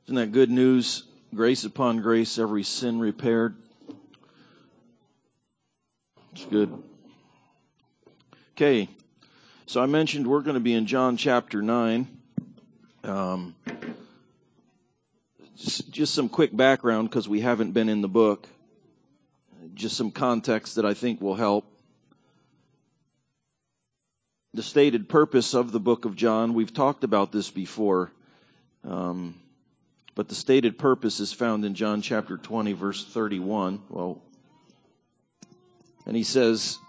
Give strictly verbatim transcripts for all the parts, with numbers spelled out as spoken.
Isn't that good news? Grace upon grace, every sin repaired. It's good. Okay, so I mentioned we're going to be in John chapter nine. Um, just, just some quick background because we haven't been in the book. Just some context that I think will help. The stated purpose of the book of John, we've talked about this before, um, but the stated purpose is found in John chapter twenty, verse thirty-one. Well, and he says,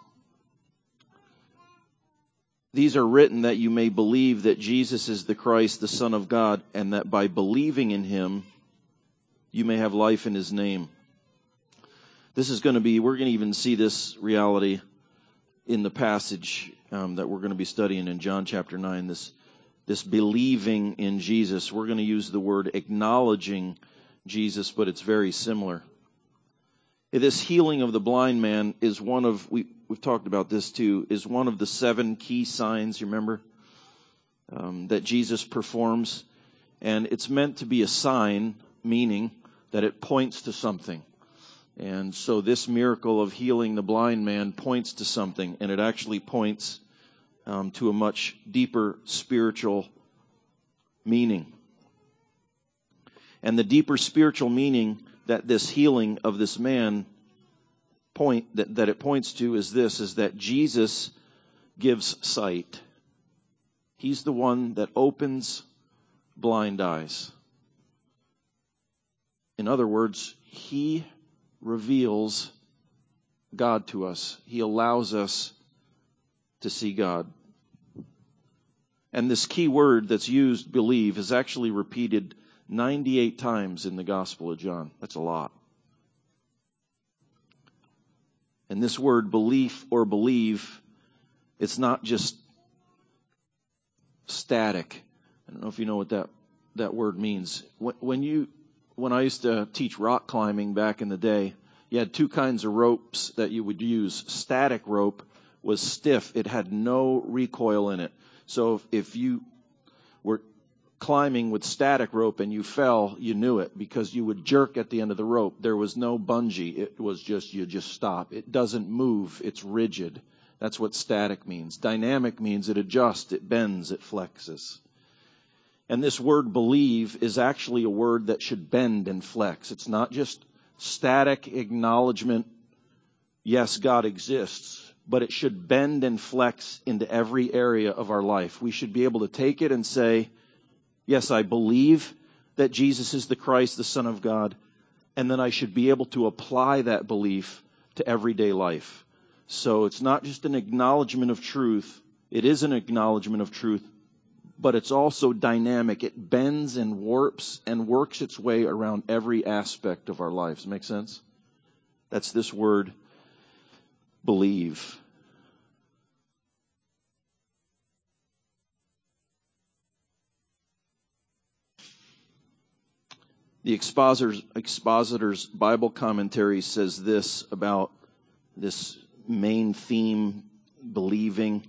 "These are written that you may believe that Jesus is the Christ, the Son of God, and that by believing in him, you may have life in his name." This is going to be, we're going to even see this reality in the passage um, that we're going to be studying in John chapter nine, this, this believing in Jesus. We're going to use the word acknowledging Jesus, but it's very similar. This healing of the blind man is one of, we, we've talked about this too, is one of the seven key signs, you remember, um, that Jesus performs. And it's meant to be a sign, meaning that it points to something. And so this miracle of healing the blind man points to something, and it actually points um, to a much deeper spiritual meaning. And the deeper spiritual meaning that this healing of this man point that, that it points to is this, is that Jesus gives sight. He's the one that opens blind eyes. In other words, he reveals God to us. He allows us to see God. And this key word that's used, believe, is actually repeated ninety-eight times in the Gospel of John. That's a lot. And this word belief or believe, it's not just static. I don't know if you know what that, that word means. When, when you When I used to teach rock climbing back in the day, you had two kinds of ropes that you would use. Static rope was stiff. It had no recoil in it. So if, if you were climbing with static rope and you fell, you knew it because you would jerk at the end of the rope. There was no bungee. It was just, you just stop. It doesn't move. It's rigid. That's what static means. Dynamic means it adjusts, it bends, it flexes. And this word believe is actually a word that should bend and flex. It's not just static acknowledgement, yes, God exists, but it should bend and flex into every area of our life. We should be able to take it and say, yes, I believe that Jesus is the Christ, the Son of God, and then I should be able to apply that belief to everyday life. So it's not just an acknowledgement of truth. It is an acknowledgement of truth, but it's also dynamic. It bends and warps and works its way around every aspect of our lives. Make sense? That's this word, believe. The Expositor's, Expositor's Bible commentary says this about this main theme, believing.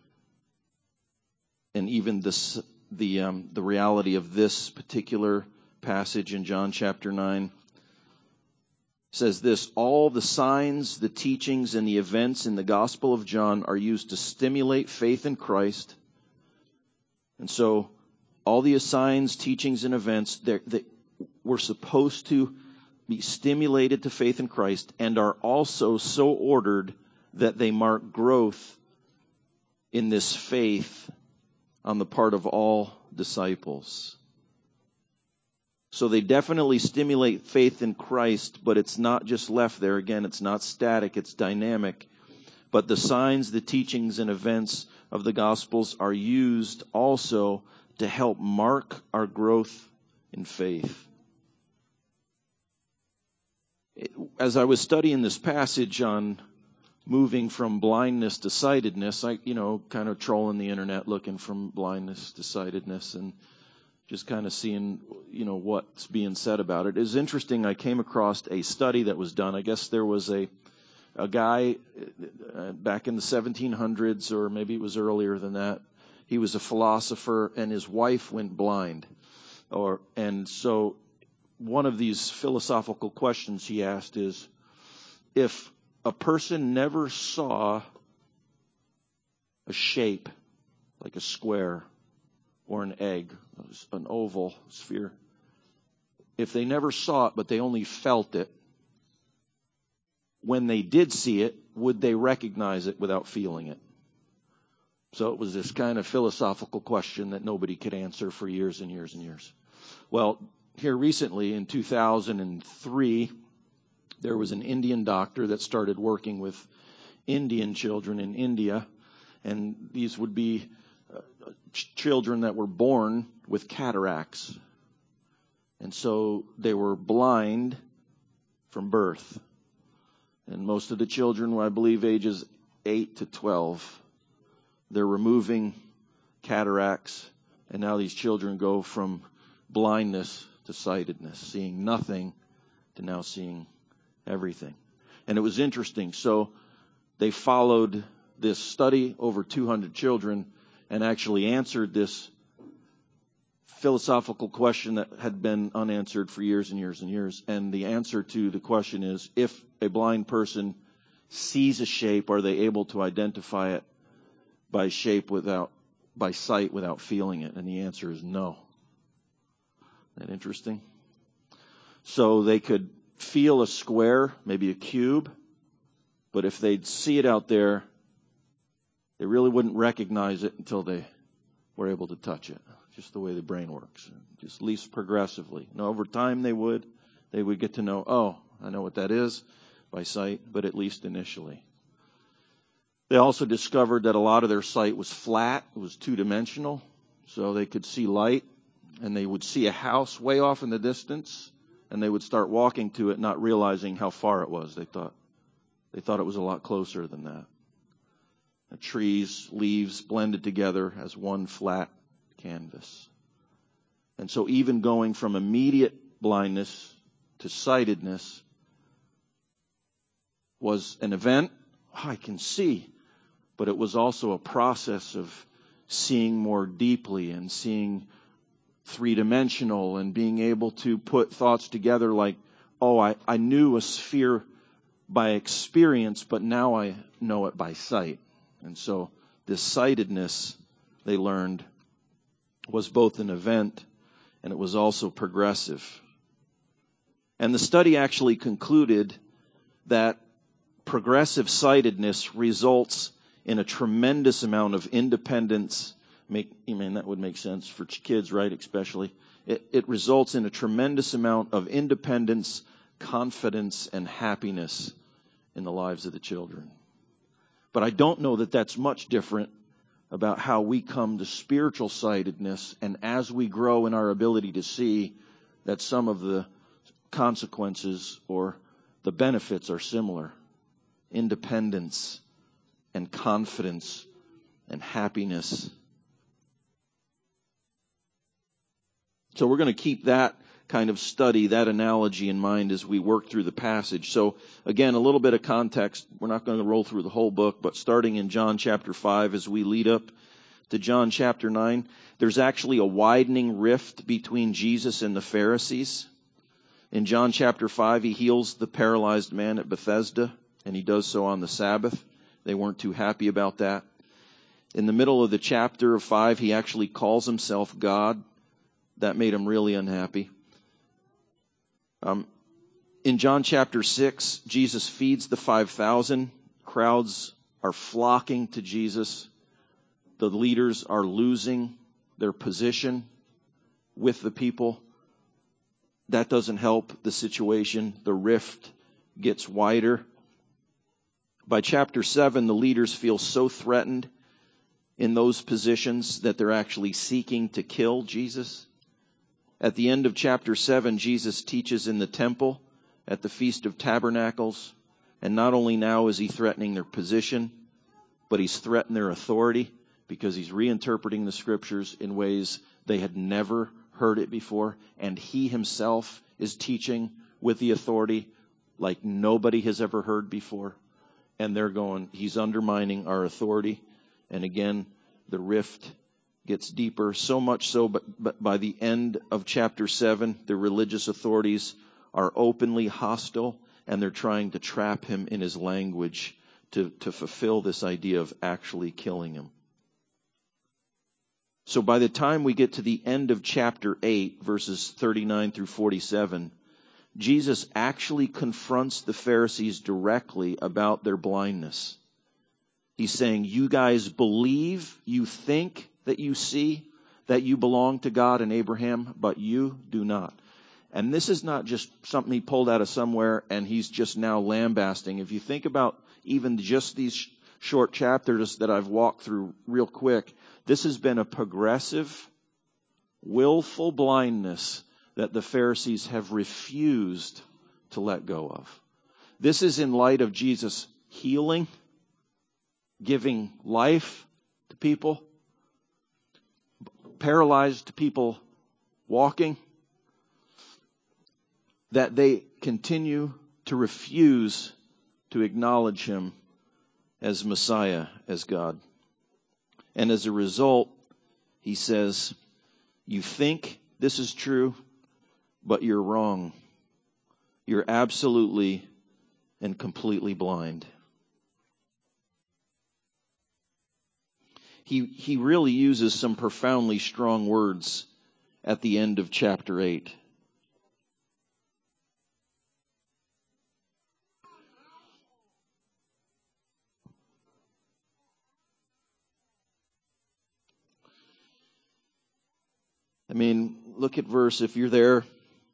And even this, the um, the reality of this particular passage in John chapter nine says this: all the signs, the teachings, and the events in the Gospel of John are used to stimulate faith in Christ. And so all the signs, teachings, and events that we're supposed to be stimulated to faith in Christ and are also so ordered that they mark growth in this faith on the part of all disciples. So they definitely stimulate faith in Christ, but it's not just left there. Again, it's not static, it's dynamic. But the signs, the teachings, and events of the Gospels are used also to help mark our growth in faith. As I was studying this passage on moving from blindness to sightedness, I, you know, kind of trolling the internet looking from blindness to sightedness and just kind of seeing, you know, what's being said about it. It was interesting. I came across a study that was done. I guess there was a a guy uh, back in the seventeen hundreds, or maybe it was earlier than that. He was a philosopher, and his wife went blind. Or and so one of these philosophical questions he asked is, if a person never saw a shape, like a square or an egg, an oval sphere, if they never saw it but they only felt it, when they did see it, would they recognize it without feeling it? So it was this kind of philosophical question that nobody could answer for years and years and years. Well, here recently in two thousand three, there was an Indian doctor that started working with Indian children in India, and these would be uh, ch- children that were born with cataracts. And so they were blind from birth. And most of the children were, I believe, ages eight to twelve. They're removing cataracts, and now these children go from blindness to sightedness, seeing nothing to now seeing everything. And it was interesting. So they followed this study over two hundred children and actually answered this philosophical question that had been unanswered for years and years and years. And the answer to the question is, if a blind person sees a shape, are they able to identify it by shape without, by sight without feeling it? And the answer is no. Isn't that interesting? So they could feel a square, maybe a cube, but if they'd see it out there, they really wouldn't recognize it until they were able to touch it. Just the way the brain works, just least progressively. Now, over time they would, they would get to know, oh, I know what that is by sight, but at least initially. They also discovered that a lot of their sight was flat, it was two-dimensional, so they could see light, and they would see a house way off in the distance, and they would start walking to it, not realizing how far it was. They thought, they thought it was a lot closer than that. The trees, leaves blended together as one flat canvas. And so even going from immediate blindness to sightedness was an event. Oh, I can see. But it was also a process of seeing more deeply and seeing three-dimensional and being able to put thoughts together like, oh, I, I knew a sphere by experience, but now I know it by sight. And so this sightedness, they learned, was both an event and it was also progressive. And the study actually concluded that progressive sightedness results in a tremendous amount of independence. Make, I mean, that would make sense for kids, right? Especially. It, it results in a tremendous amount of independence, confidence, and happiness in the lives of the children. But I don't know that that's much different about how we come to spiritual sightedness, and as we grow in our ability to see, that some of the consequences or the benefits are similar. Independence and confidence and happiness. So we're going to keep that kind of study, that analogy in mind as we work through the passage. So again, a little bit of context. We're not going to roll through the whole book, but starting in John chapter five as we lead up to John chapter nine, there's actually a widening rift between Jesus and the Pharisees. In John chapter five, he heals the paralyzed man at Bethesda, and he does so on the Sabbath. They weren't too happy about that. In the middle of the chapter of five, he actually calls himself God. That made him really unhappy. Um, in John chapter six, Jesus feeds the five thousand. Crowds are flocking to Jesus. The leaders are losing their position with the people. That doesn't help the situation. The rift gets wider. By chapter seven, the leaders feel so threatened in those positions that they're actually seeking to kill Jesus. At the end of chapter seven, Jesus teaches in the temple at the Feast of Tabernacles. And not only now is he threatening their position, but he's threatened their authority because he's reinterpreting the scriptures in ways they had never heard it before. And he himself is teaching with the authority like nobody has ever heard before. And they're going, he's undermining our authority. And again, the rift gets deeper, so much so, but, but by the end of chapter seven, the religious authorities are openly hostile, and they're trying to trap him in his language to, to fulfill this idea of actually killing him. So by the time we get to the end of chapter eight, verses thirty-nine through forty-seven, Jesus actually confronts the Pharisees directly about their blindness. He's saying, you guys believe, you think that you see, that you belong to God and Abraham, but you do not. And this is not just something he pulled out of somewhere and he's just now lambasting. If you think about even just these short chapters that I've walked through real quick, this has been a progressive, willful blindness that the Pharisees have refused to let go of. This is in light of Jesus healing, giving life to people, paralyzed people walking, that they continue to refuse to acknowledge him as Messiah, as God. And as a result, he says, you think this is true, but you're wrong. You're absolutely and completely blind. He, he really uses some profoundly strong words at the end of chapter eight. I mean, look at verse, if you're there,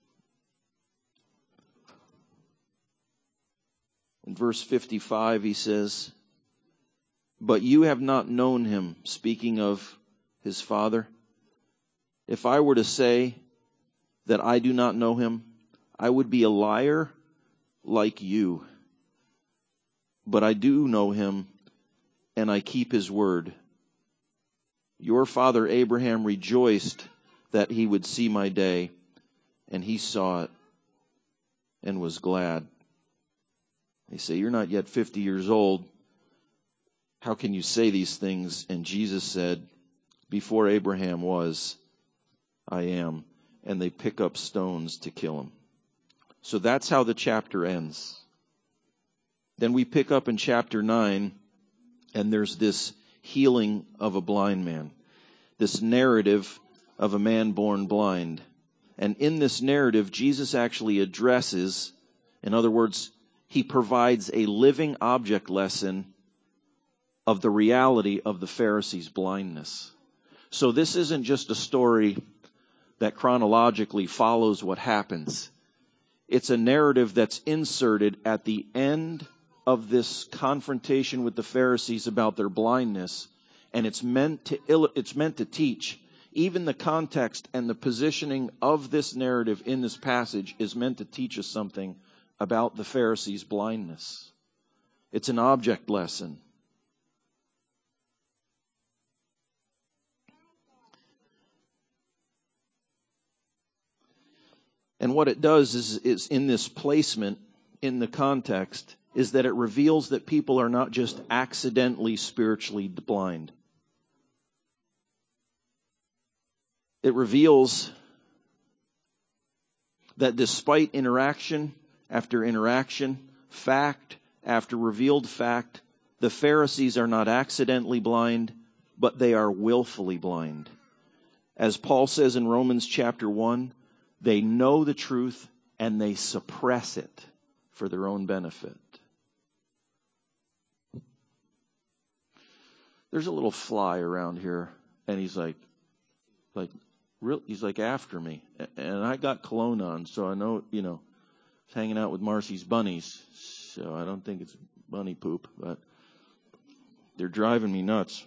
in verse fifty-five, he says, but you have not known him, speaking of his Father. If I were to say that I do not know him, I would be a liar like you. But I do know him, and I keep his word. Your father Abraham rejoiced that he would see my day, and he saw it and was glad. They say, you're not yet fifty years old. How can you say these things? And Jesus said, before Abraham was, I am. And they pick up stones to kill him. So that's how the chapter ends. Then we pick up in chapter nine, and there's this healing of a blind man. This narrative of a man born blind. And in this narrative, Jesus actually addresses, in other words, he provides a living object lesson of the reality of the Pharisees' blindness. So this isn't just a story that chronologically follows what happens. It's a narrative that's inserted at the end of this confrontation with the Pharisees about their blindness, and it's meant to ill- it's meant to teach. Even the context and the positioning of this narrative in this passage is meant to teach us something about the Pharisees' blindness. It's an object lesson. And what it does is, is in this placement, in the context, is that it reveals that people are not just accidentally spiritually blind. It reveals that despite interaction after interaction, fact after revealed fact, the Pharisees are not accidentally blind, but they are willfully blind. As Paul says in Romans chapter one, they know the truth and they suppress it for their own benefit. There's a little fly around here, and he's like, like, real, he's like after me, and I got cologne on, so I know, you know, he's hanging out with Marcy's bunnies, so I don't think it's bunny poop, but they're driving me nuts.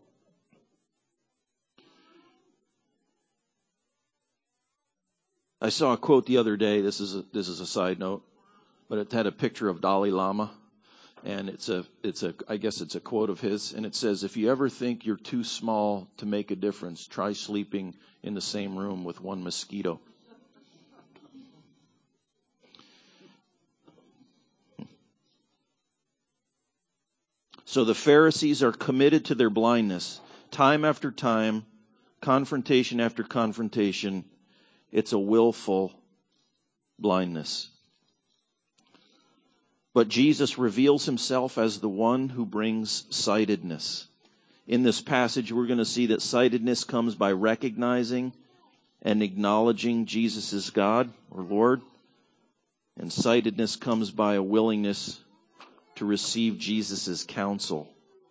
I saw a quote the other day. This is a, this is a side note, but it had a picture of Dalai Lama, and it's a it's a I guess it's a quote of his, and it says, "If you ever think you're too small to make a difference, try sleeping in the same room with one mosquito." So the Pharisees are committed to their blindness. Time after time, confrontation after confrontation, it's a willful blindness. But Jesus reveals himself as the one who brings sightedness. In this passage, we're going to see that sightedness comes by recognizing and acknowledging Jesus as God or Lord. And sightedness comes by a willingness to receive Jesus' counsel.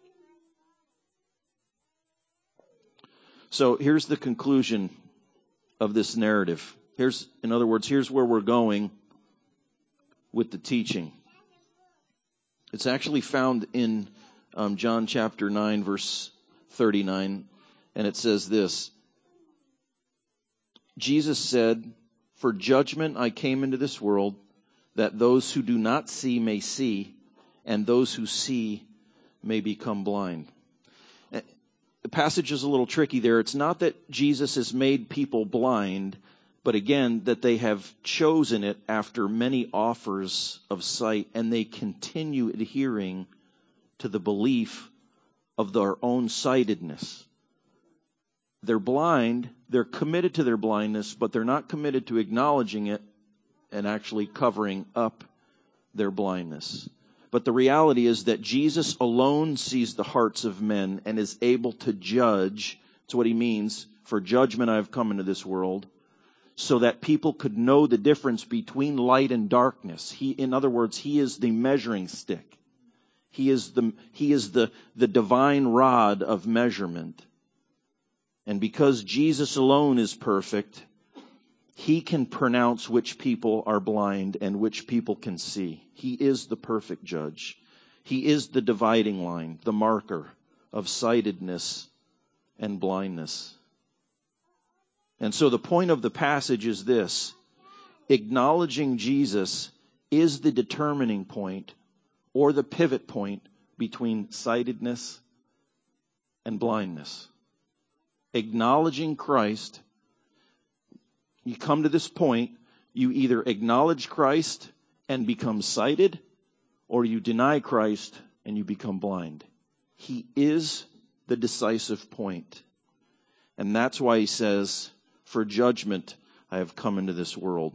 So here's the conclusion of this narrative. Here's, in other words, here's where we're going with the teaching. It's actually found in um, John chapter nine, verse thirty-nine, and it says this. Jesus said, "For judgment I came into this world, that those who do not see may see, and those who see may become blind." The passage is a little tricky there. It's not that Jesus has made people blind, but again, that they have chosen it after many offers of sight, and they continue adhering to the belief of their own sightedness. They're blind, they're committed to their blindness, but they're not committed to acknowledging it and actually covering up their blindness. But the reality is that Jesus alone sees the hearts of men and is able to judge. That's what he means. For judgment I have come into this world, so that people could know the difference between light and darkness. He, in other words, he is the measuring stick. He is the, he is the, the divine rod of measurement. And because Jesus alone is perfect, he can pronounce which people are blind and which people can see. He is the perfect judge. He is the dividing line, the marker of sightedness and blindness. And so the point of the passage is this: acknowledging Jesus is the determining point or the pivot point between sightedness and blindness. Acknowledging Christ, you come to this point, you either acknowledge Christ and become sighted, or you deny Christ and you become blind. He is the decisive point. And that's why he says, "For judgment I have come into this world."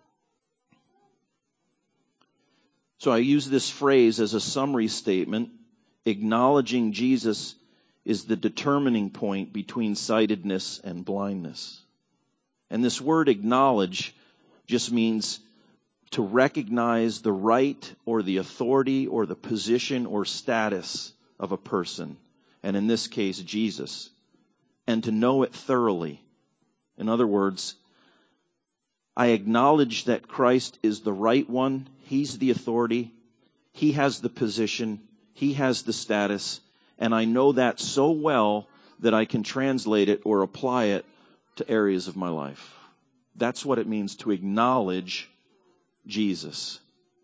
So I use this phrase as a summary statement. Acknowledging Jesus is the determining point between sightedness and blindness. And this word acknowledge just means to recognize the right or the authority or the position or status of a person. And in this case, Jesus. And to know it thoroughly. In other words, I acknowledge that Christ is the right one. He's the authority. He has the position. He has the status. And I know that so well that I can translate it or apply it to areas of my life. That's what it means to acknowledge Jesus.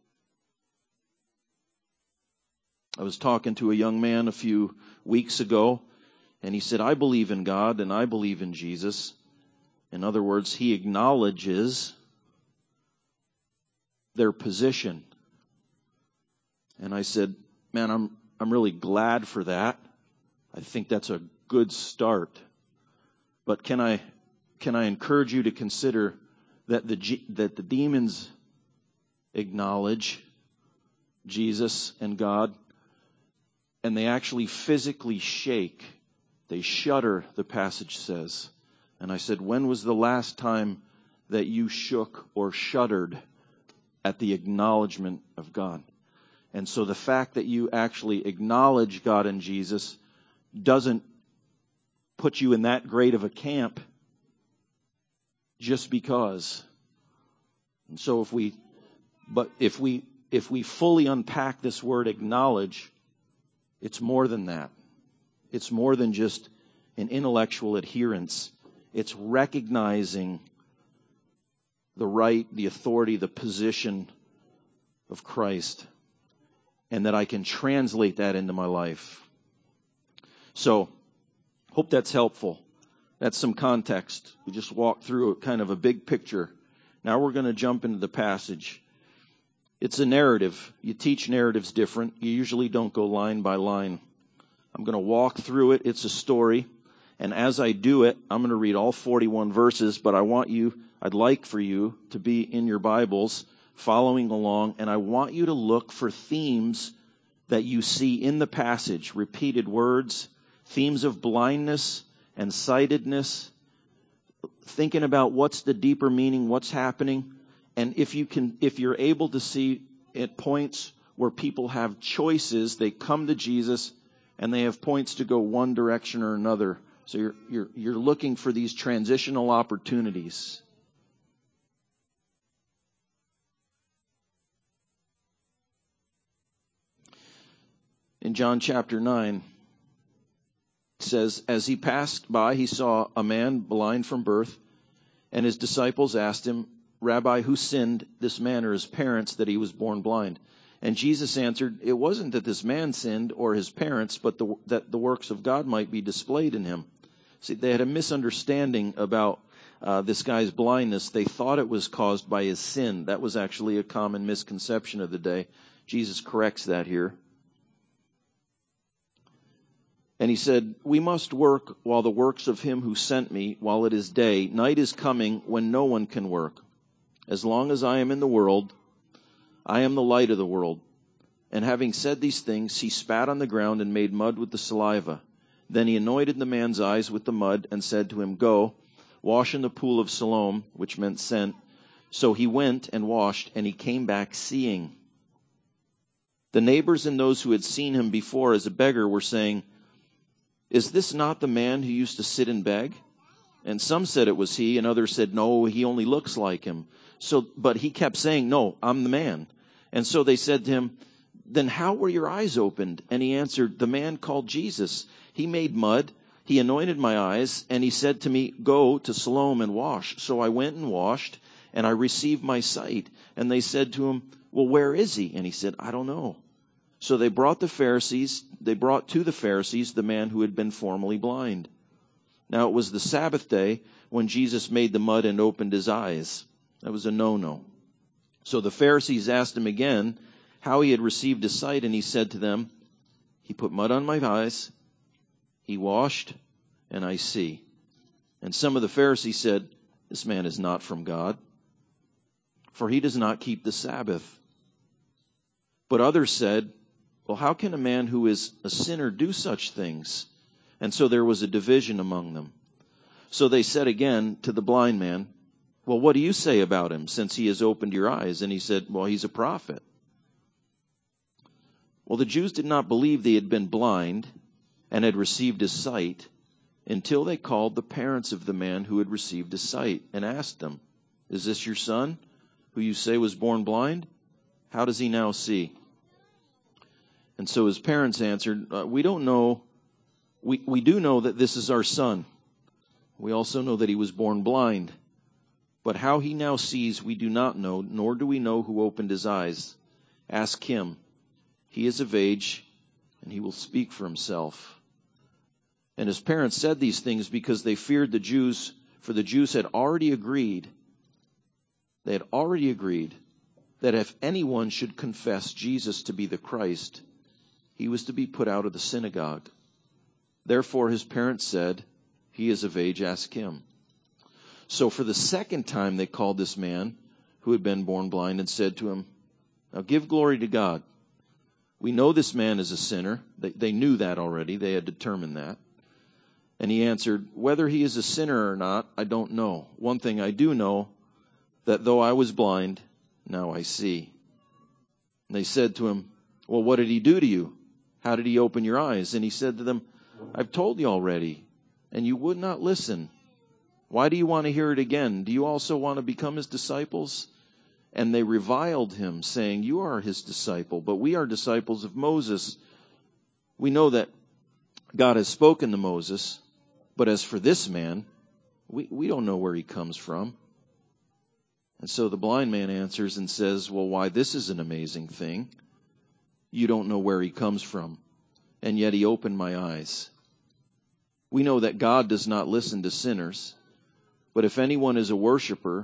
I was talking to a young man a few weeks ago, and he said, "I believe in God and I believe in Jesus." In other words, he acknowledges their position. And I said, "Man, I'm I'm really glad for that. I think that's a good start. But can I can I encourage you to consider that the that the demons acknowledge Jesus and God, and they actually physically shake. They shudder," the passage says. And I said, "When was the last time that you shook or shuddered at the acknowledgement of God?" And so the fact that you actually acknowledge God and Jesus doesn't put you in that great of a camp just because. And so if we, but if we, if we fully unpack this word acknowledge, it's more than that. It's more than just an intellectual adherence. It's recognizing the right, the authority, the position of Christ, and that I can translate that into my life. So, hope that's helpful. That's some context. We just walked through a kind of a big picture. Now we're going to jump into the passage. It's a narrative. You teach narratives different. You usually don't go line by line. I'm going to walk through it. It's a story. And as I do it, I'm going to read all forty-one verses, but I want you, I'd like for you to be in your Bibles following along, and I want you to look for themes that you see in the passage, repeated words, themes of blindness and sightedness, thinking about what's the deeper meaning, what's happening. And if you can, if you're able to see at points where people have choices, they come to Jesus and they have points to go one direction or another. So you're, you're, you're looking for these transitional opportunities. In John chapter nine, it says, as he passed by, he saw a man blind from birth, and his disciples asked him, Rabbi, who sinned, this man or his parents, that he was born blind? And Jesus answered, it wasn't that this man sinned or his parents, but the, that the works of God might be displayed in him. See, they had a misunderstanding about uh, this guy's blindness. They thought it was caused by his sin. That was actually a common misconception of the day. Jesus corrects that here. And he said, we must work while the works of him who sent me, while it is day. Night is coming when no one can work. As long as I am in the world, I am the light of the world. And having said these things, he spat on the ground and made mud with the saliva. Then he anointed the man's eyes with the mud and said to him, go, wash in the pool of Siloam, which meant sent. So he went and washed, and he came back seeing. The neighbors and those who had seen him before as a beggar were saying, is this not the man who used to sit and beg? And some said it was he, and others said, no, he only looks like him. So, but he kept saying, no, I'm the man. And so they said to him, then how were your eyes opened? And he answered, the man called Jesus. He made mud, he anointed my eyes, and he said to me, go to Siloam and wash. So I went and washed, and I received my sight. And they said to him, well, where is he? And he said, I don't know. So they brought the Pharisees, they brought to the Pharisees the man who had been formerly blind. Now it was the Sabbath day when Jesus made the mud and opened his eyes. That was a no-no. So the Pharisees asked him again how he had received his sight, and he said to them, he put mud on my eyes, he washed, and I see. And some of the Pharisees said, this man is not from God, for he does not keep the Sabbath. But others said, well, how can a man who is a sinner do such things? And so there was a division among them. So they said again to the blind man, well, what do you say about him, since he has opened your eyes? And he said, well, he's a prophet. Well, the Jews did not believe they had been blind and had received his sight until they called the parents of the man who had received his sight and asked them, is this your son, who you say was born blind? How does he now see? And so his parents answered, uh, we don't know. We, we do know that this is our son. We also know that he was born blind. But how he now sees, we do not know, nor do we know who opened his eyes. Ask him. He is of age, and he will speak for himself. And his parents said these things because they feared the Jews, for the Jews had already agreed, they had already agreed that if anyone should confess Jesus to be the Christ, he was to be put out of the synagogue. Therefore his parents said, he is of age, ask him. So for the second time they called this man who had been born blind and said to him, now give glory to God. We know this man is a sinner. They, they knew that already. They had determined that. And he answered, whether he is a sinner or not, I don't know. One thing I do know, that though I was blind, now I see. And they said to him, well, what did he do to you? How did he open your eyes? And he said to them, I've told you already, and you would not listen. Why do you want to hear it again? Do you also want to become his disciples? And they reviled him, saying, you are his disciple, but we are disciples of Moses. We know that God has spoken to Moses, but as for this man, we, we don't know where he comes from. And so the blind man answers and says, well, why, this is an amazing thing. You don't know where he comes from, and yet he opened my eyes. We know that God does not listen to sinners, but if anyone is a worshiper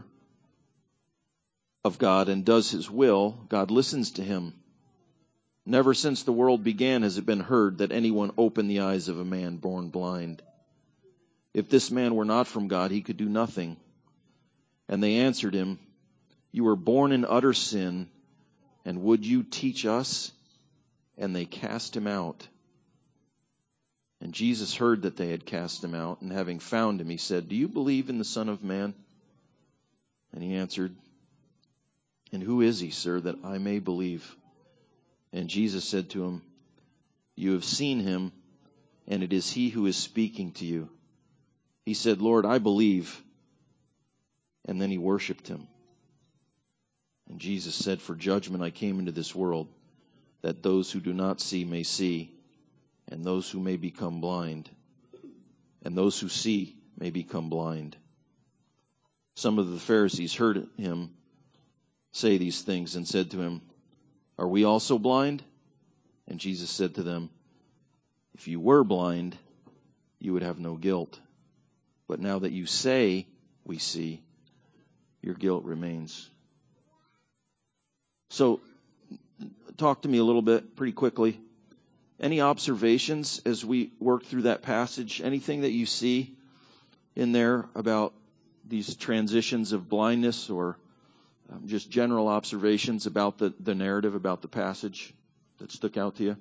of God and does his will, God listens to him. Never since the world began has it been heard that anyone opened the eyes of a man born blind. If this man were not from God, he could do nothing. And they answered him, You were born in utter sin, and would you teach us? And they cast him out. And Jesus heard that they had cast him out, and having found him, he said, Do you believe in the Son of Man? And he answered, And who is he, sir, that I may believe? And Jesus said to him, You have seen him, and it is he who is speaking to you. He said, Lord, I believe. And then he worshipped him. And Jesus said, For judgment I came into this world, that those who do not see may see, and those who may become blind, and those who see may become blind. Some of the Pharisees heard him say these things and said to him, Are we also blind? And Jesus said to them, If you were blind, you would have no guilt. But now that you say, we see, your guilt remains. So, talk to me a little bit, pretty quickly. Any observations as we work through that passage? Anything that you see in there about these transitions of blindness, or um, just general observations about the, the narrative, about the passage that stuck out to you?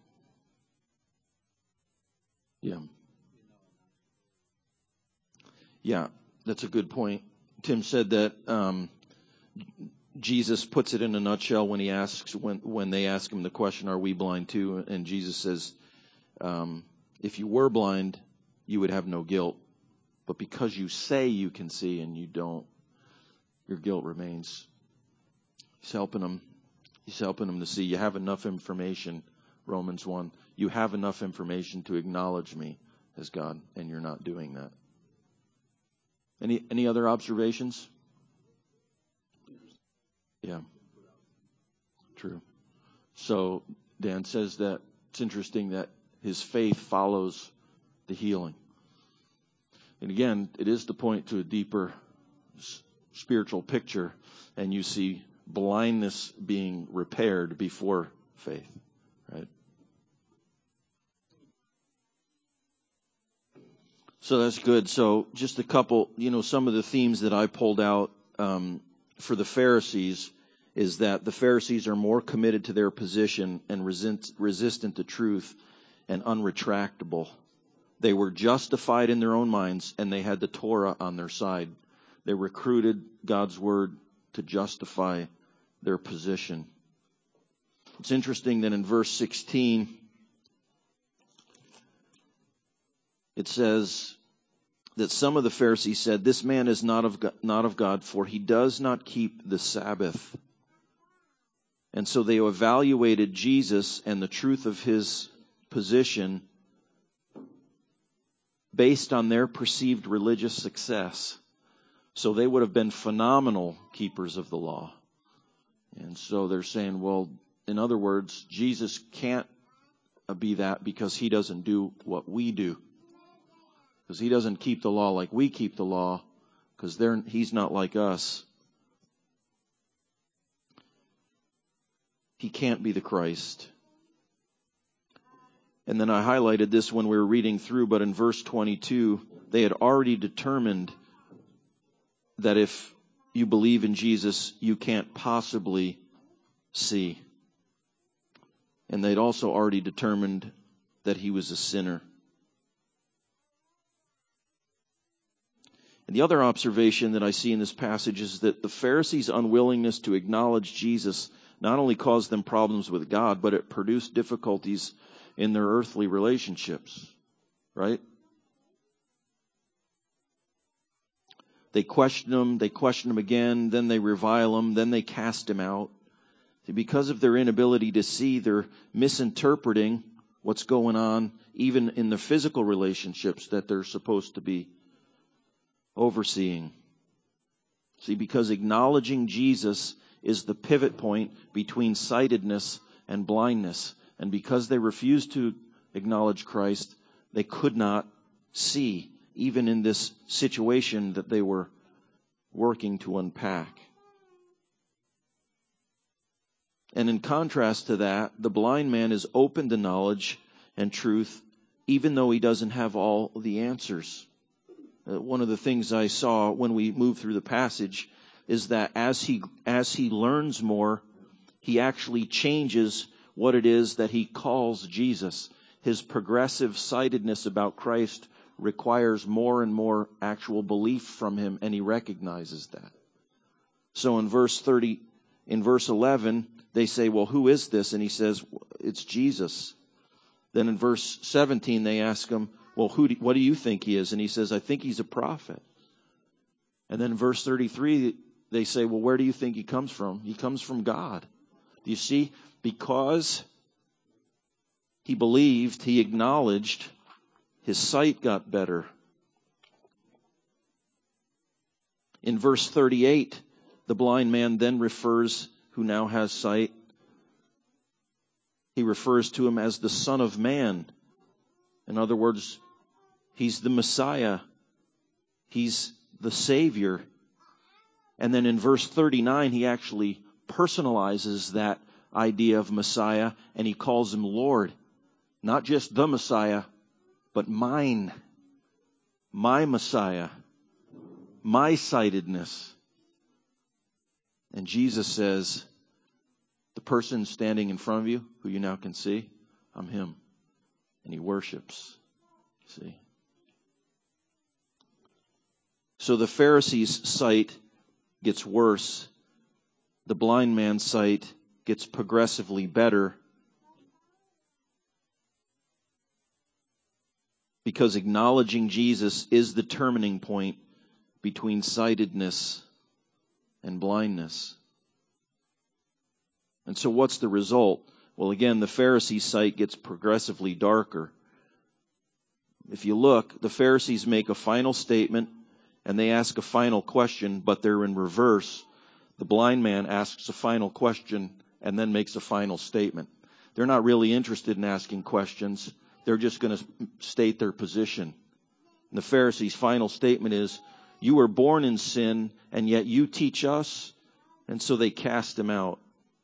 Yeah. Yeah, that's a good point. Tim said that um, Jesus puts it in a nutshell when he asks, when when they ask him the question, "Are we blind too?" And Jesus says, um, "If you were blind, you would have no guilt, but because you say you can see and you don't, your guilt remains." He's helping them. He's helping them to see. You have enough information. Romans one. You have enough information to acknowledge me as God, and you're not doing that. Any any other observations? Yeah. True. So Dan says that it's interesting that his faith follows the healing. And again, it is to point to a deeper s- spiritual picture, and you see blindness being repaired before faith, right? So that's good. So just a couple, you know, some of the themes that I pulled out um, for the Pharisees is that the Pharisees are more committed to their position and resist, resistant to truth and unretractable. They were justified in their own minds, and they had the Torah on their side. They recruited God's word to justify their position. It's interesting that in verse sixteen, it says that some of the Pharisees said, "This man is not of God, not of God, for he does not keep the Sabbath." And so they evaluated Jesus and the truth of his position based on their perceived religious success. So they would have been phenomenal keepers of the law. And so they're saying, well, in other words, Jesus can't be that because he doesn't do what we do. Because he doesn't keep the law like we keep the law, because he's not like us. He can't be the Christ. And then I highlighted this when we were reading through, but in verse twenty-two, they had already determined that if you believe in Jesus, you can't possibly see. And they'd also already determined that he was a sinner. And the other observation that I see in this passage is that the Pharisees' unwillingness to acknowledge Jesus not only caused them problems with God, but it produced difficulties in their earthly relationships, right? They question him, they question him again, then they revile him, then they cast him out. Because of their inability to see, they're misinterpreting what's going on, even in the physical relationships that they're supposed to be overseeing. See, because acknowledging Jesus is the pivot point between sightedness and blindness. And because they refused to acknowledge Christ, they could not see, even in this situation that they were working to unpack. And in contrast to that, the blind man is open to knowledge and truth, even though he doesn't have all the answers. Uh, one of the things I saw when we moved through the passage is that as he as he learns more, he actually changes what it is that he calls Jesus. His progressive sightedness about Christ requires more and more actual belief from him, and he recognizes that. So in verse thirty, in verse eleven, they say, well, who is this? And he says, it's Jesus. Then in verse seventeen, they ask him, well, who do, what do you think he is? And he says, I think he's a prophet. And then in verse thirty-three, they say, well, where do you think he comes from? He comes from God. Do you see? Because he believed, he acknowledged, his sight got better. In verse thirty-eight, the blind man then refers, who now has sight, he refers to him as the Son of Man. In other words, he's the Messiah. He's the Savior. And then in verse thirty-nine, he actually personalizes that idea of Messiah, and he calls him Lord. Not just the Messiah, but mine. My Messiah. My sightedness. And Jesus says, the person standing in front of you, who you now can see, I'm him. And he worships. See? So the Pharisee's sight gets worse. The blind man's sight gets progressively better. Because acknowledging Jesus is the turning point between sightedness and blindness. And so what's the result? Well, again, the Pharisee's sight gets progressively darker. If you look, the Pharisees make a final statement and they ask a final question, but they're in reverse. The blind man asks a final question and then makes a final statement. They're not really interested in asking questions. They're just going to state their position. And the Pharisees' final statement is, you were born in sin, and yet you teach us. And so they cast him out.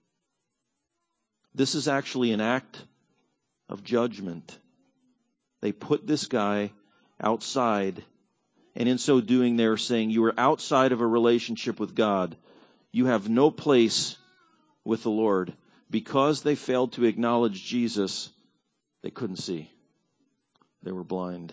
This is actually an act of judgment. They put this guy outside, and in so doing, they're saying, you are outside of a relationship with God. You have no place with the Lord. Because they failed to acknowledge Jesus, they couldn't see. They were blind.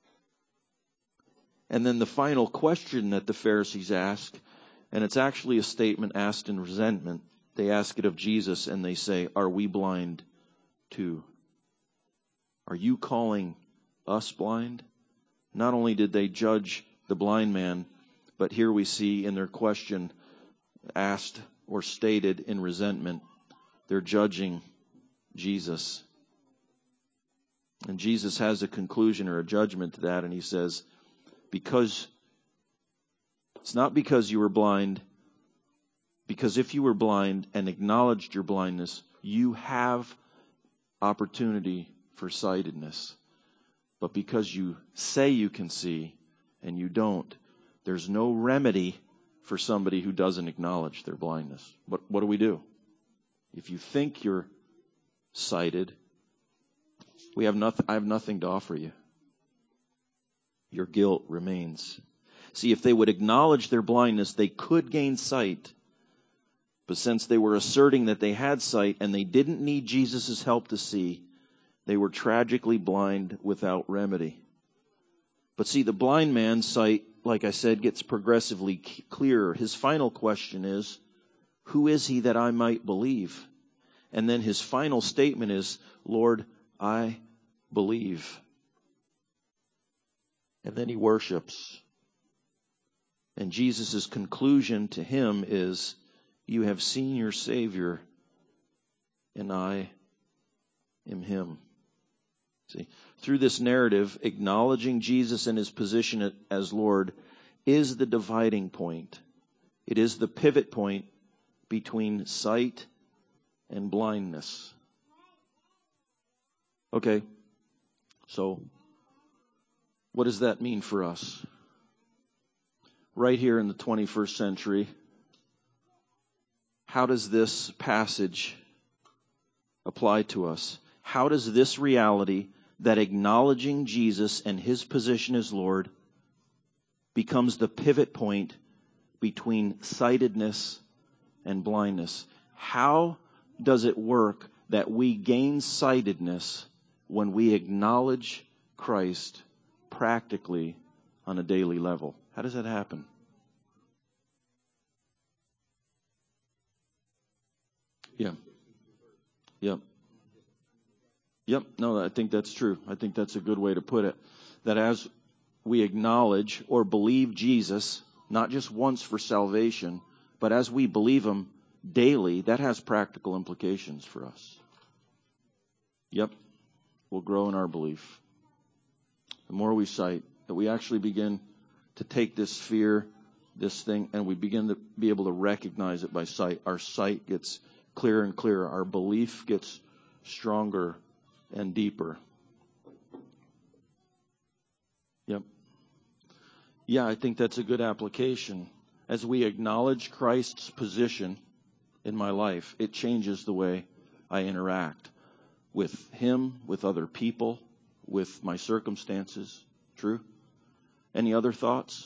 And then the final question that the Pharisees ask, and it's actually a statement asked in resentment. They ask it of Jesus and they say, are we blind too? Are you calling us blind? Not only did they judge the blind man, but here we see in their question asked or stated in resentment, they're judging Jesus. And Jesus has a conclusion or a judgment to that, and he says, because it's not because you were blind, because if you were blind and acknowledged your blindness, you have opportunity for sightedness. But because you say you can see and you don't, there's no remedy for somebody who doesn't acknowledge their blindness. What, what do we do? If you think you're sighted, we have nothing, I have nothing to offer you. Your guilt remains. See, if they would acknowledge their blindness, they could gain sight. But since they were asserting that they had sight and they didn't need Jesus' help to see, they were tragically blind without remedy. But see, the blind man's sight, like I said, gets progressively clearer. His final question is, who is he that I might believe? And then his final statement is, Lord, I believe. And then he worships. And Jesus' conclusion to him is, you have seen your Savior, and I am him. See, through this narrative, acknowledging Jesus and his position as Lord is the dividing point. It is the pivot point between sight and blindness. Okay, so what does that mean for us? Right here in the twenty-first century, how does this passage apply to us? How does this reality that acknowledging Jesus and his position as Lord becomes the pivot point between sightedness and blindness. How does it work that we gain sightedness when we acknowledge Christ practically on a daily level? How does that happen? Yeah. Yep. Yep. No, I think that's true. I think that's a good way to put it. That as we acknowledge or believe Jesus, not just once for salvation, but as we believe Him daily, that has practical implications for us. Yep. We'll grow in our belief. The more we sight, that we actually begin to take this fear, this thing, and we begin to be able to recognize it by sight. Our sight gets clearer and clearer. Our belief gets stronger and deeper. Yep. Yeah, I think that's a good application. As we acknowledge Christ's position in my life, it changes the way I interact with Him, with other people, with my circumstances. True? Any other thoughts?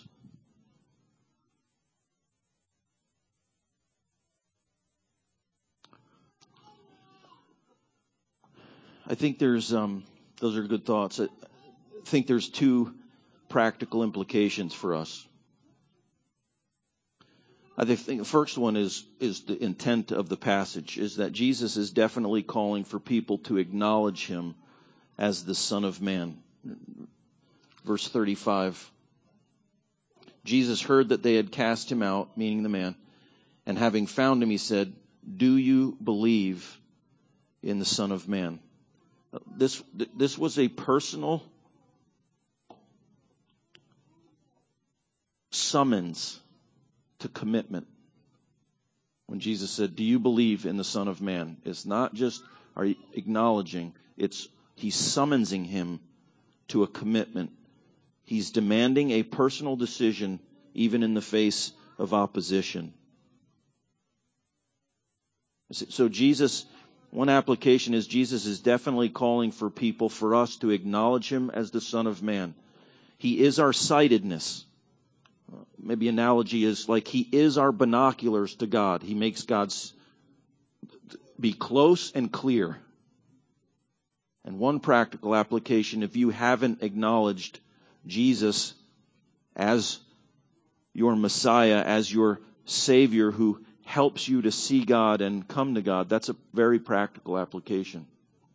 I think there's, um, those are good thoughts. I think there's two practical implications for us. I think the first one is, is the intent of the passage, is that Jesus is definitely calling for people to acknowledge Him as the Son of Man. Verse thirty-five. Jesus heard that they had cast him out, meaning the man, and having found him, He said, "Do you believe in the Son of Man?" This, this was a personal summons to commitment. When Jesus said, "Do you believe in the Son of Man?" It's not just are you acknowledging, it's He's summoning him to a commitment. He's demanding a personal decision even in the face of opposition. So Jesus, one application is Jesus is definitely calling for people, for us to acknowledge Him as the Son of Man. He is our sightedness. Maybe analogy is like He is our binoculars to God. He makes God's be close and clear. And one practical application, if you haven't acknowledged Jesus as your Messiah, as your Savior who helps you to see God and come to God, that's a very practical application.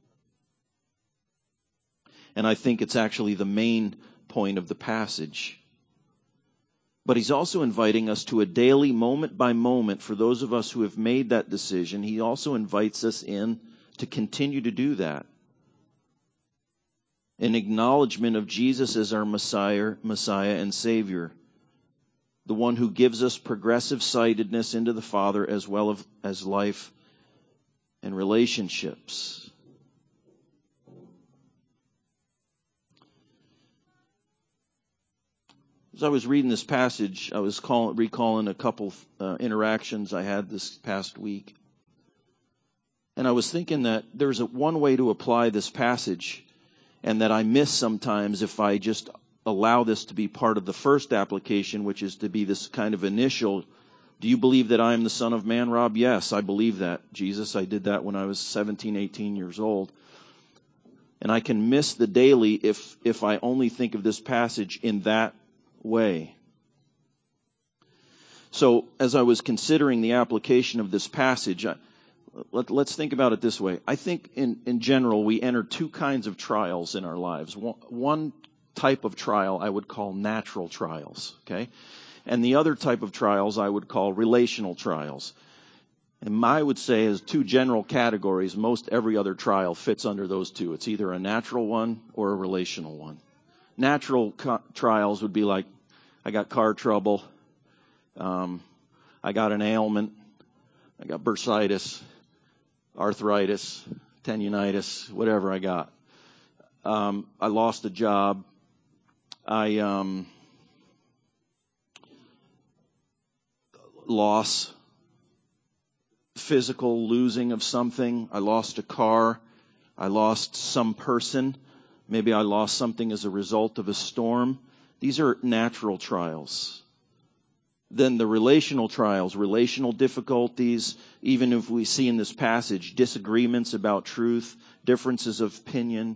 And I think it's actually the main point of the passage. But He's also inviting us to a daily, moment by moment, for those of us who have made that decision. He also invites us in to continue to do that. An acknowledgement of Jesus as our Messiah, Messiah and Savior. The one who gives us progressive sightedness into the Father as well as life and relationships. As I was reading this passage, I was call, recalling a couple uh, interactions I had this past week. And I was thinking that there's a, one way to apply this passage, and that I miss sometimes if I just allow this to be part of the first application, which is to be this kind of initial, do you believe that I am the Son of Man, Rob? Yes, I believe that. Jesus, I did that when I was seventeen, eighteen years old. And I can miss the daily if, if I only think of this passage in that way. So as I was considering the application of this passage, I, let, let's think about it this way. I think in, in general, we enter two kinds of trials in our lives. One, one type of trial I would call natural trials, okay? And the other type of trials I would call relational trials. And I would say as two general categories, most every other trial fits under those two. It's either a natural one or a relational one. Natural co- trials would be like, I got car trouble, um, I got an ailment, I got bursitis, arthritis, tendonitis, whatever I got. Um, I lost a job. I um, loss, physical losing of something. I lost a car. I lost some person. Maybe I lost something as a result of a storm. These are natural trials. Then the relational trials, relational difficulties, even if we see in this passage, disagreements about truth, differences of opinion.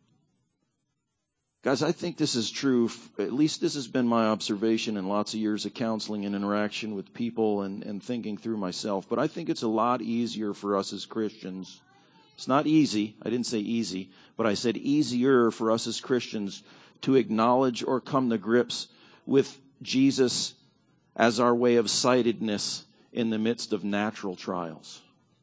Guys, I think this is true. At least this has been my observation in lots of years of counseling and interaction with people and, and thinking through myself. But I think it's a lot easier for us as Christians. It's not easy. I didn't say easy, but I said easier for us as Christians to acknowledge or come to grips with Jesus as our way of sightedness in the midst of natural trials.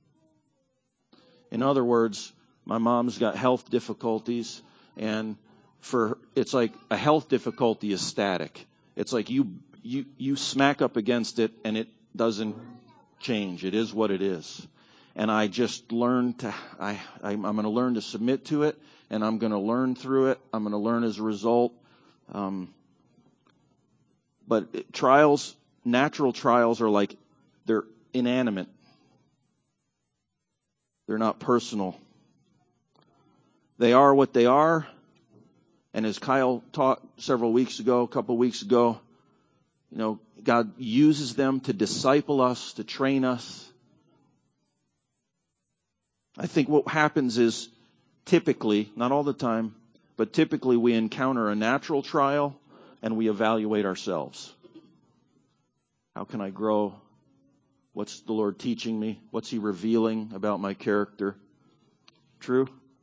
In other words, my mom's got health difficulties, and for it's like a health difficulty is static. It's like you you you smack up against it and it doesn't change. It is what it is. And I just learned to I I'm, I'm going to learn to submit to it, and I'm going to learn through it. I'm going to learn as a result. Um, but trials, natural trials, are like they're inanimate. They're not personal. They are what they are. And as Kyle taught several weeks ago, a couple of weeks ago, you know, God uses them to disciple us, to train us. I think what happens is typically, not all the time, but typically we encounter a natural trial and we evaluate ourselves. How can I grow? What's the Lord teaching me? What's He revealing about my character? True?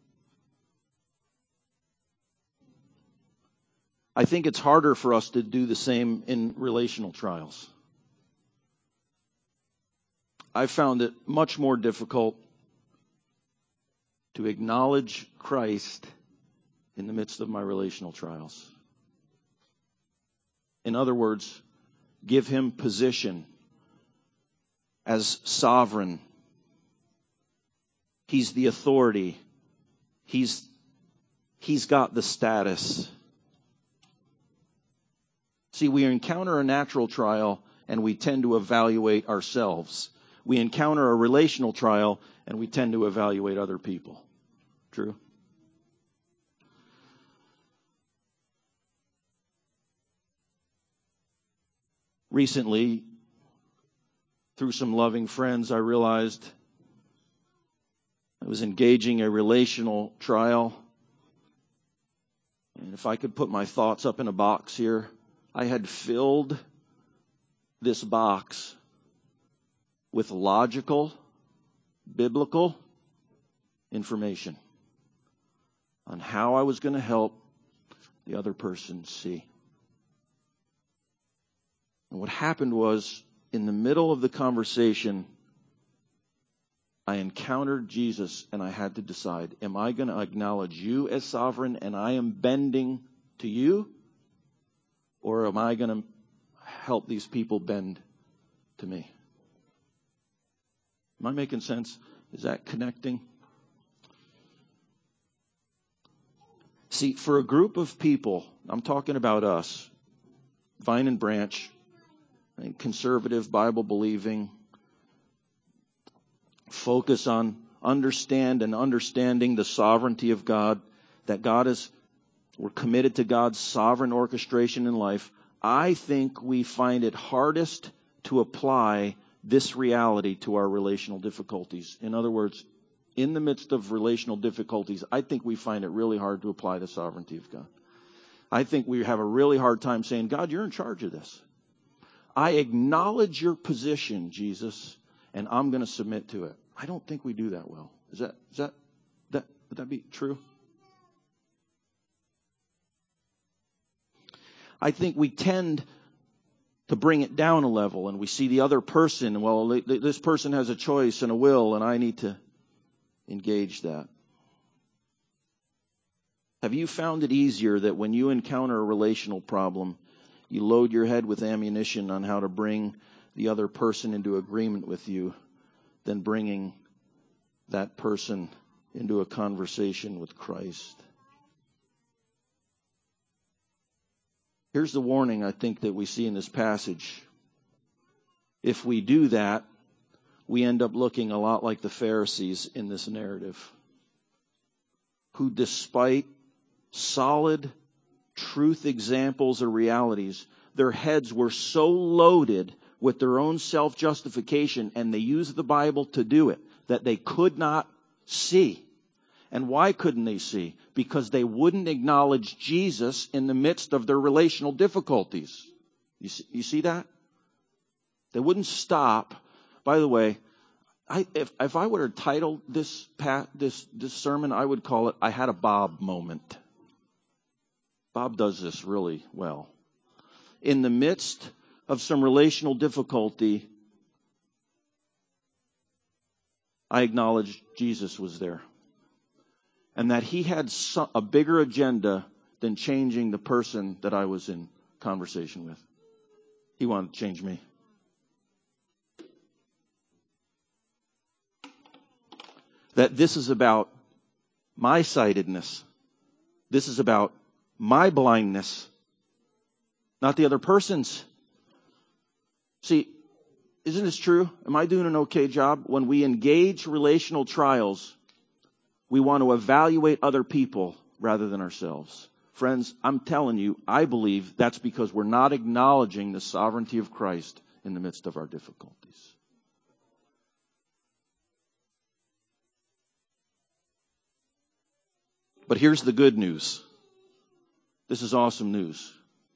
I think it's harder for us to do the same in relational trials. I found it much more difficult to acknowledge Christ in the midst of my relational trials. In other words, give Him position as sovereign. He's the authority. He's, he's got the status. See, we encounter a natural trial and we tend to evaluate ourselves. We encounter a relational trial and we tend to evaluate other people. True? Recently, through some loving friends, I realized I was engaging a relational trial. And if I could put my thoughts up in a box here, I had filled this box with logical, biblical information on how I was going to help the other person see. And what happened was, in the middle of the conversation, I encountered Jesus and I had to decide, am I going to acknowledge you as sovereign and I am bending to you? Or am I going to help these people bend to me? Am I making sense? Is that connecting? See, for a group of people, I'm talking about us, Vine and Branch, conservative, Bible-believing, focus on understand and understanding the sovereignty of God, that God is, we're committed to God's sovereign orchestration in life. I think we find it hardest to apply this reality to our relational difficulties. In other words, in the midst of relational difficulties, I think we find it really hard to apply the sovereignty of God. I think we have a really hard time saying, God, you're in charge of this. I acknowledge your position, Jesus, and I'm going to submit to it. I don't think we do that well. Is that, is that, that, would that be true? I think we tend to bring it down a level and we see the other person, well, this person has a choice and a will and I need to engage that. Have you found it easier that when you encounter a relational problem, you load your head with ammunition on how to bring the other person into agreement with you than bringing that person into a conversation with Christ? Here's the warning I think that we see in this passage. If we do that, we end up looking a lot like the Pharisees in this narrative, who despite solid truth examples or realities, their heads were so loaded with their own self-justification, and they used the Bible to do it, that they could not see. And why couldn't they see? Because they wouldn't acknowledge Jesus in the midst of their relational difficulties. You see, you see that? They wouldn't stop. By the way, I, if, if I would have titled this, pat, this, this sermon, I would call it, I Had a Bob Moment. Bob does this really well. In the midst of some relational difficulty, I acknowledged Jesus was there. And that he had some, a bigger agenda than changing the person that I was in conversation with. He wanted to change me. That this is about my sightedness. This is about my blindness, not the other person's. See, isn't this true? Am I doing an okay job? When we engage relational trials, we want to evaluate other people rather than ourselves. Friends, I'm telling you, I believe that's because we're not acknowledging the sovereignty of Christ in the midst of our difficulties. But here's the good news. This is awesome news.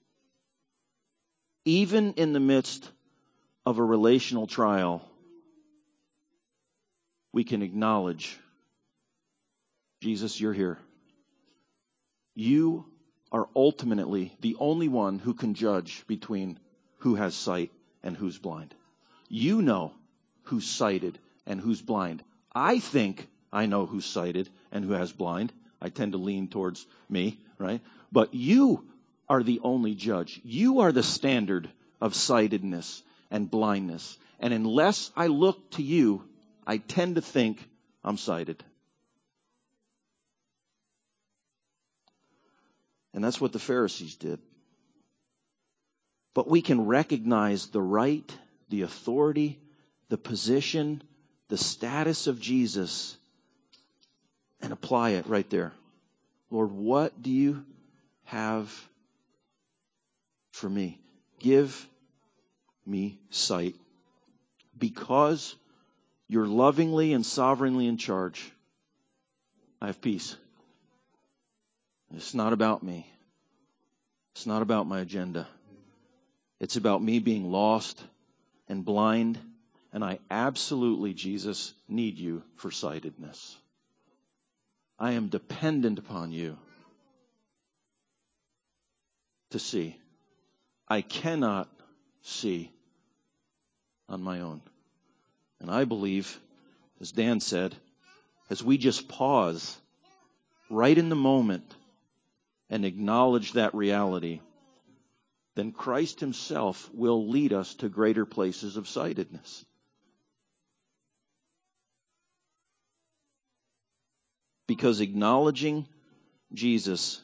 Even in the midst of a relational trial, we can acknowledge, Jesus, you're here. You are ultimately the only one who can judge between who has sight and who's blind. You know who's sighted and who's blind. I think I know who's sighted and who has blind. I tend to lean towards me, right? But you are the only judge. You are the standard of sightedness and blindness. And unless I look to you, I tend to think I'm sighted. And that's what the Pharisees did. But we can recognize the right, the authority, the position, the status of Jesus and apply it right there. Lord, what do you have for me? Give me sight. Because you're lovingly and sovereignly in charge, I have peace. It's not about me. It's not about my agenda. It's about me being lost and blind, and I absolutely, Jesus, need you for sightedness. I am dependent upon you to see. I cannot see on my own. And I believe, as Dan said, as we just pause right in the moment and acknowledge that reality, then Christ himself will lead us to greater places of sightedness. Because acknowledging Jesus,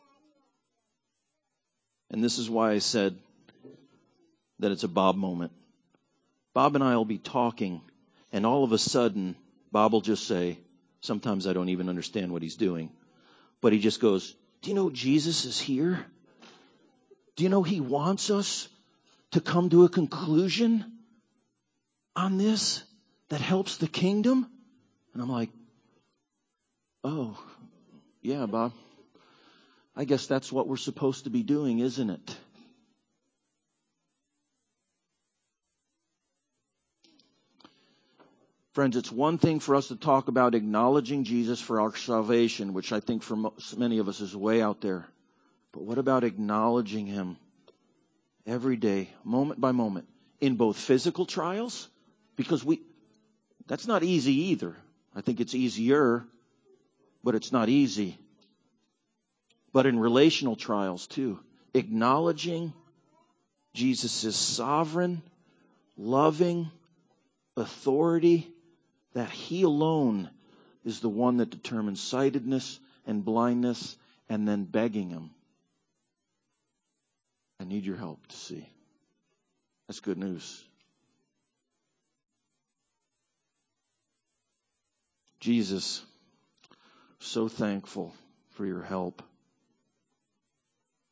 and this is why I said that it's a Bob moment. Bob and I will be talking, and all of a sudden, Bob will just say, sometimes I don't even understand what he's doing, but he just goes, do you know Jesus is here? Do you know he wants us to come to a conclusion on this that helps the kingdom? And I'm like, oh, yeah, Bob. I guess that's what we're supposed to be doing, isn't it? Friends, it's one thing for us to talk about acknowledging Jesus for our salvation, which I think for most, many of us is way out there. But what about acknowledging him every day, moment by moment, in both physical trials? Because we, that's not easy either. I think it's easier, but it's not easy. But in relational trials too, acknowledging Jesus' sovereign, loving authority, that he alone is the one that determines sightedness and blindness, and then begging him, I need your help to see. That's good news. Jesus, so thankful for your help.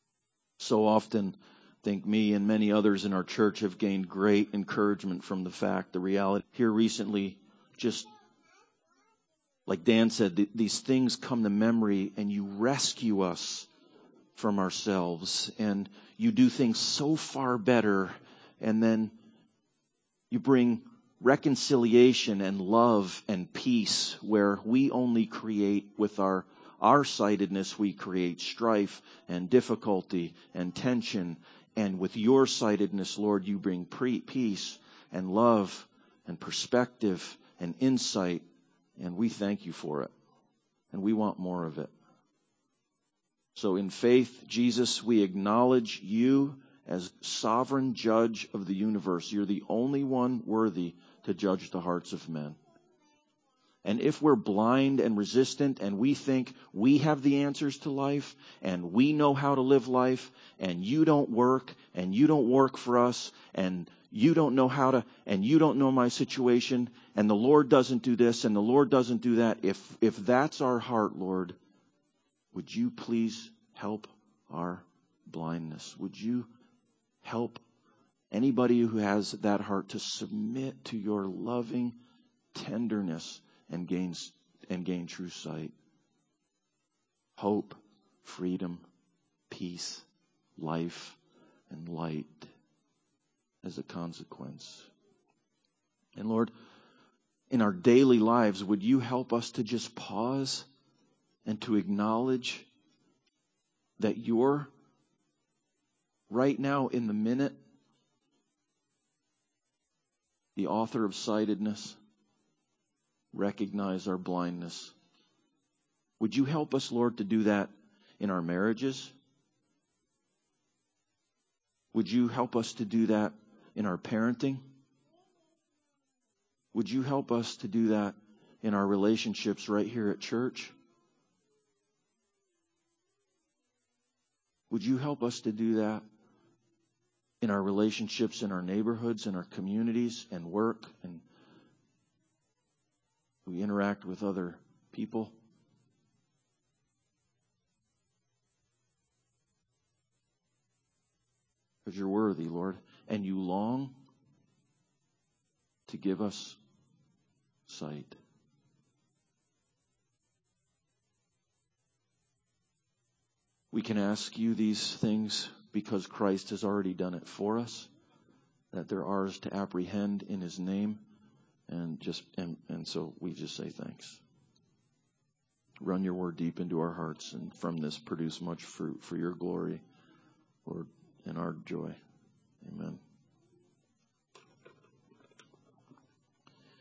So often, I think me and many others in our church have gained great encouragement from the fact, the reality. Here recently, just like Dan said, th- these things come to memory and you rescue us from ourselves and you do things so far better, and then you bring reconciliation and love and peace where we only create with our our sightedness, we create strife and difficulty and tension. And with your sightedness, Lord, you bring pre- peace and love and perspective and insight. And we thank you for it. And we want more of it. So in faith, Jesus, we acknowledge you as sovereign judge of the universe. You're the only one worthy to judge the hearts of men. And if we're blind and resistant and we think we have the answers to life and we know how to live life and you don't work and you don't work for us and you don't know how to, and you don't know my situation and the Lord doesn't do this and the Lord doesn't do that. If, if that's our heart, Lord, would you please help our blindness? Would you help anybody who has that heart to submit to your loving tenderness and gains and gain true sight? Hope, freedom, peace, life, and light as a consequence. And Lord, in our daily lives, would you help us to just pause and to acknowledge that you're right now in the minute the author of sightedness, recognize our blindness. Would you help us, Lord, to do that in our marriages? Would you help us to do that in our parenting? Would you help us to do that in our relationships right here at church? Would you help us to do that in our relationships in our neighborhoods, in our communities and work, and we interact with other people? Because you're worthy, Lord, and you long to give us sight. We can ask you these things because Christ has already done it for us, that they're ours to apprehend in his name, and just and, and so we just say thanks. Run your word deep into our hearts, and from this produce much fruit for your glory, Lord, and our joy. Amen.